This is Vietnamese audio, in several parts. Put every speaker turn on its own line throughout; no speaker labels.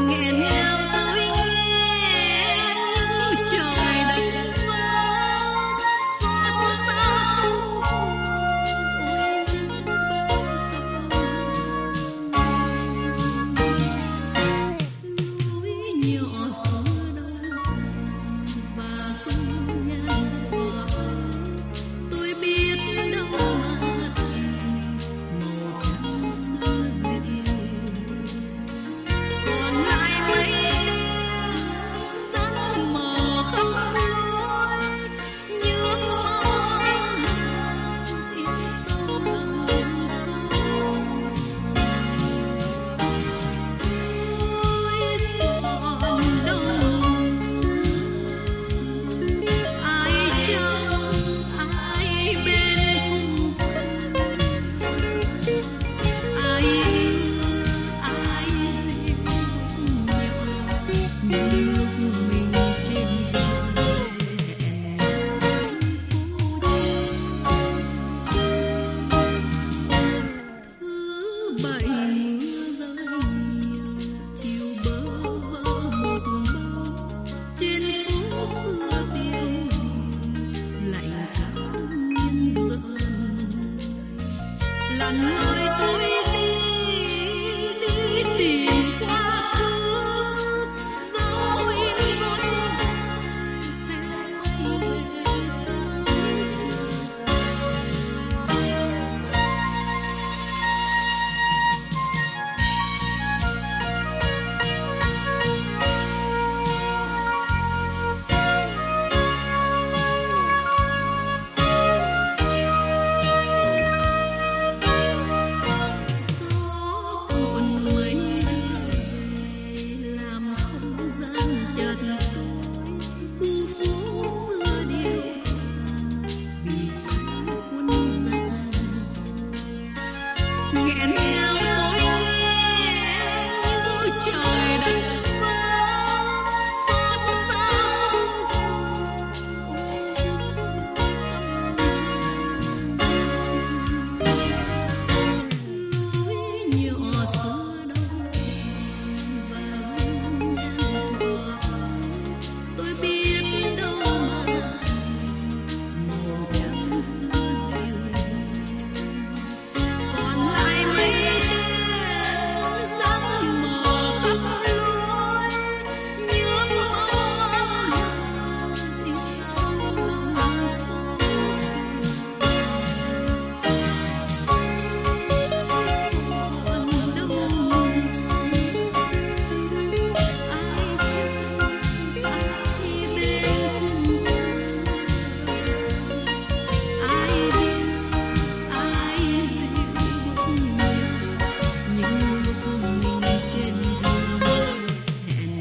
nghẹn ngào tôi nghe như trời đất vỡ xót xa núi nhỏ xưa đâu và dung nhan thuở tôi biết đâu mà tìm màu trắng xưa dịu còn lại mấy răng mờ khắp lối nhớ mong in sâu lòng tôi còn đâu ai trông ai bên khung ai yêu ai dịu nhỏ như lúc mình trên đường về thứ bảy mưa rơi nhiều chiều bơ vơ một bầu trên phố xưa tiêu lạnh thấu nguyên sơn lặn lội tôi đi tìm quá khứ dấu in gót theo mây về tới chiều gió cuộn mây về làm không gian chợt tối khu phố xưa điêu vì ánh quân giang nghẹn ngào tôi nghe như trời đất vỡ xót xa núi nhỏ xưa đâu và dung nhan thuở tôi biết đâu mà màu trắng xưa dịu còn lại mấy răng mờ khắp lối nhớ mong in sâu lòng còn đâu ai trông ai bên ai biết ai dịu nhỏ những lúc mình trên đường hẹn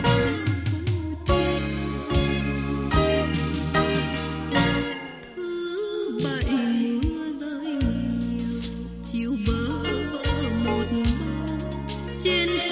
thứ bảy mưa rơi nhiều chiều bơ vơ một bầu trên